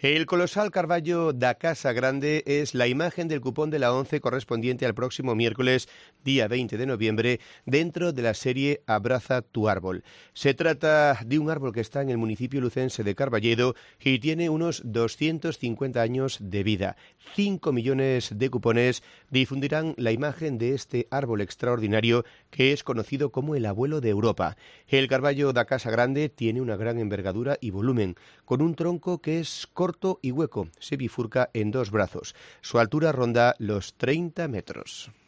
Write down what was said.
El colosal carballo da Casa Grande es la imagen del cupón de la ONCE correspondiente al próximo miércoles, día 20 de noviembre, dentro de la serie Abraza tu árbol. Se trata de un árbol que está en el municipio lucense de Carballedo y tiene unos 250 años de vida. 5 millones de cupones difundirán la imagen de este árbol extraordinario que es conocido como el abuelo de Europa. El carballo da Casa Grande tiene una gran envergadura y volumen, con un tronco que es corto y hueco, se bifurca en dos brazos. Su altura ronda los 30 metros.